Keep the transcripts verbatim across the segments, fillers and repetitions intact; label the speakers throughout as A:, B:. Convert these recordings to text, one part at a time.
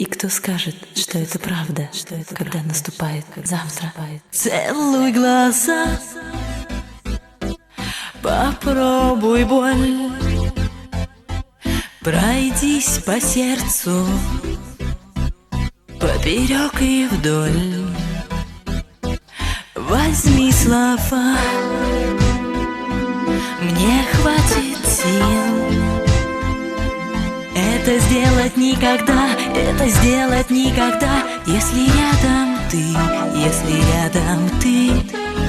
A: И кто скажет, что это правда, что это когда правда, наступает завтра? Целуй глаза, попробуй боль, пройдись по сердцу поперек и вдоль. Возьми слова, мне хватит сил это сделать никогда, это сделать никогда, если рядом ты, если рядом ты.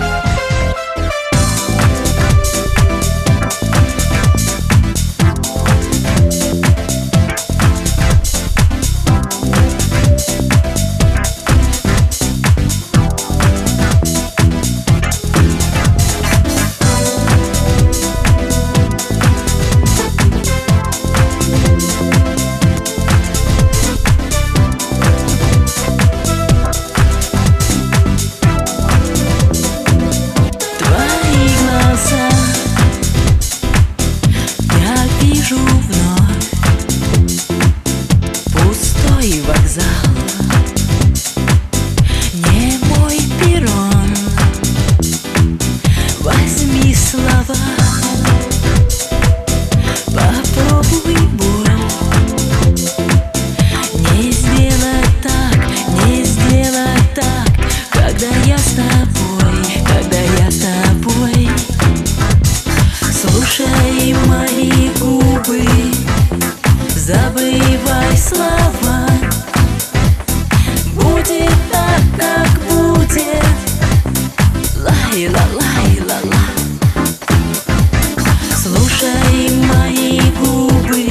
A: Вокзал, не мой перрон. Возьми слова, попробуй боль. Не сделать так, не сделать так, когда я с тобой, когда я с тобой. Слушай мои губы, забывай слова. Будет так, как будет. Лай-ла-лай-ла-ла. Слушай мои губы,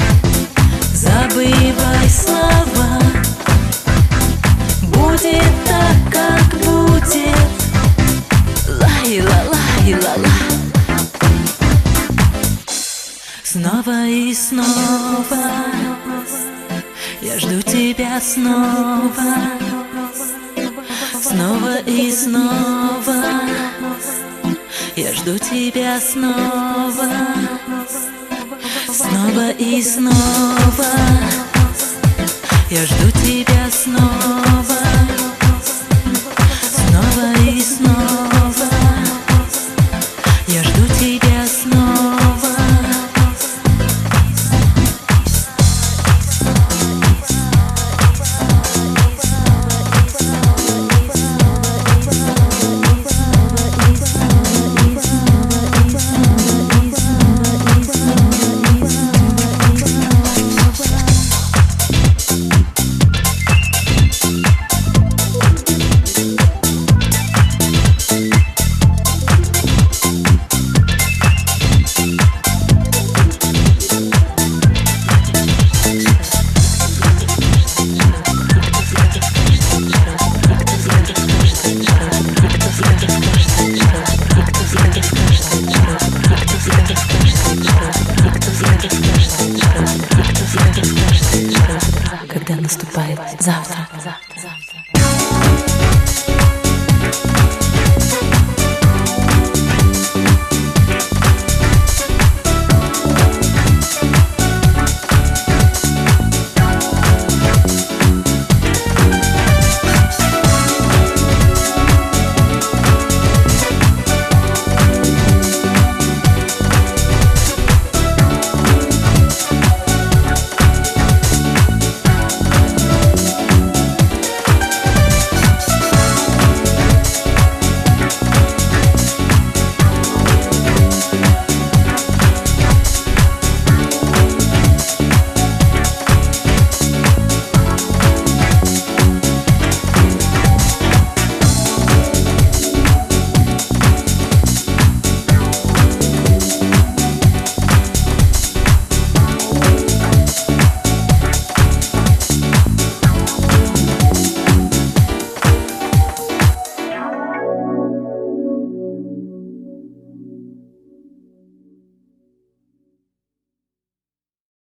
A: забывай слова. Будет так, как будет. Лай-ла-лай-ла-ла. Снова и снова я жду тебя снова, снова и снова. Я жду тебя снова, снова и снова. Я жду тебя снова, снова и снова. Я жду тебя снова. Когда наступает завтра.